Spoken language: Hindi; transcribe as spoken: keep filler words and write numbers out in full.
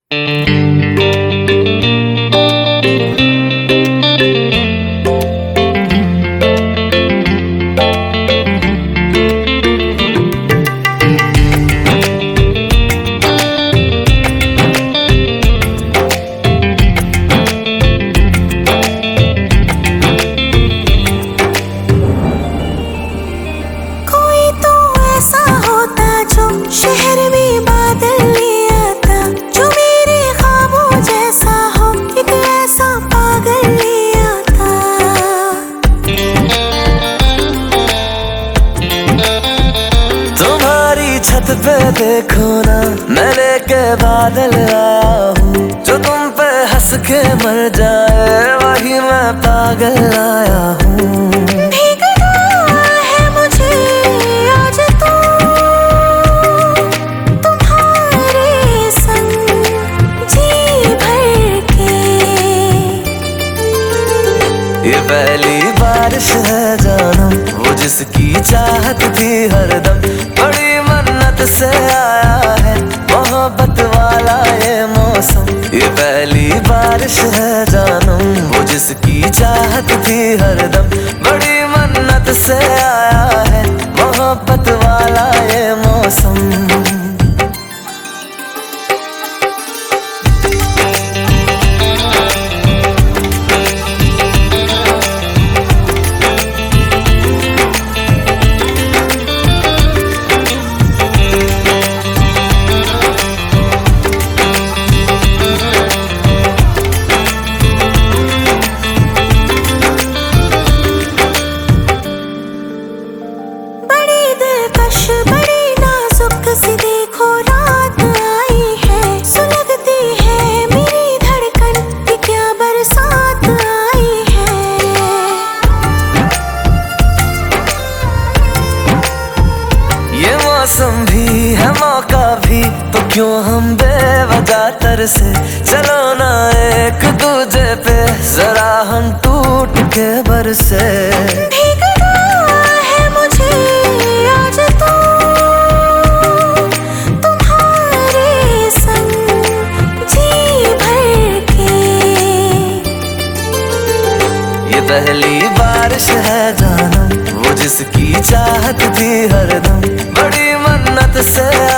शहर में बादल ले आता जो मेरे ख्वाबों जैसा हो, एक ऐसा पागल ले आता। तुम्हारी छत पे देखो ना, मैं लेके बादल आया हूँ। जो तुम पे हंस के मर जाए वही मैं पागल आया हूँ। ये पहली बारिश है जानम, वो जिसकी चाहत थी हरदम। बड़ी मन्नत से आया है मोहब्बत वाला ये मौसम। ये पहली बारिश है जानम, वो जिसकी चाहत थी हरदम। बड़ी मन्नत से आया है मोहब्बत वाला ये मौसम। बड़ी नाजुक सी देखो रात आई है, सुलगती है मेरी धड़कन कि क्या बरसात आई है। ये मौसम भी है मौका भी, तो क्यों हम बेवजह तरसे। चलो ना एक दूजे पे जरा हम टूट के बरसे। पहली बारिश है जानम, वो जिसकी चाहत थी हरदम। बड़ी मन्नत से